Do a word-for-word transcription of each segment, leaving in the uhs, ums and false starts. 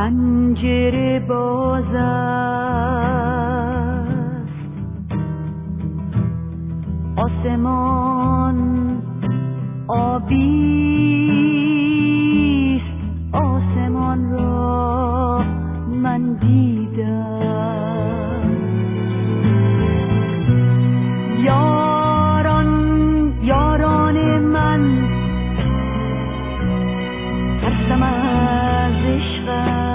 پنجره باز است، آسمان آبی است، آسمان را من دیدم. یاران یاران من ترسم از عشقت،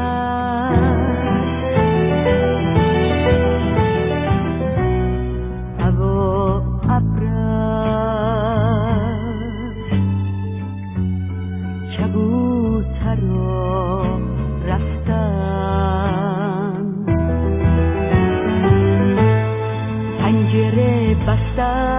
هوا ابر است، کبوتر را رفتم، پنجره بسته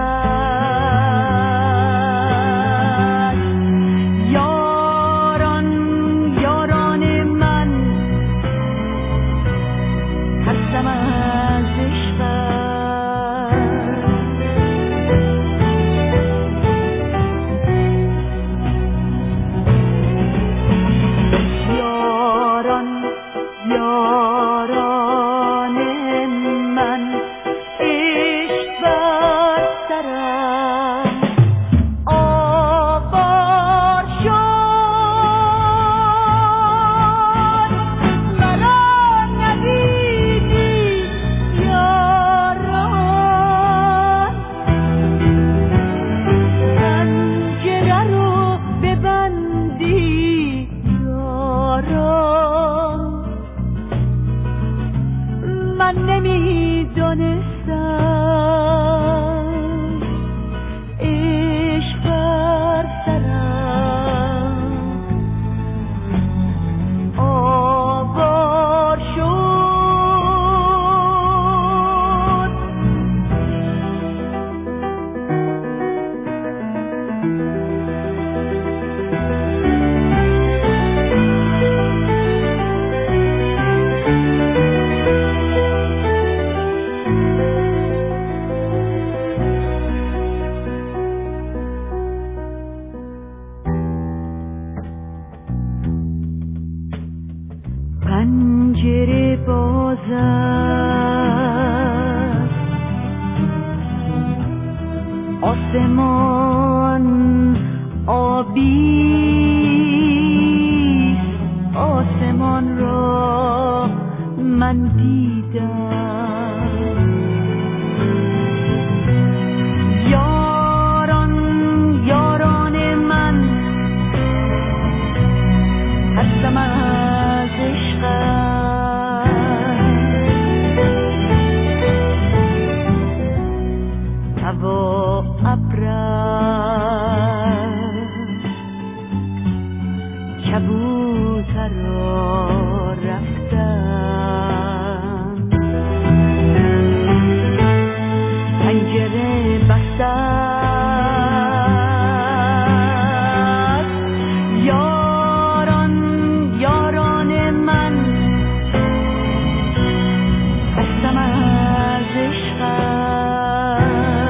پنجره باز است، آسمان آبی است، آسمان را من دیدم. یاران یاران من ترسم از عشقت، هوا ابر است، کبوتر را رفتم، پنجره بسته است. یاران یاران من خستم از عشقت،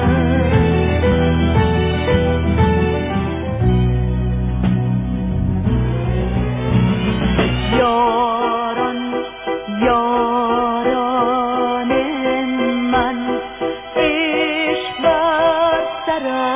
یاران یاران من عشق بر سر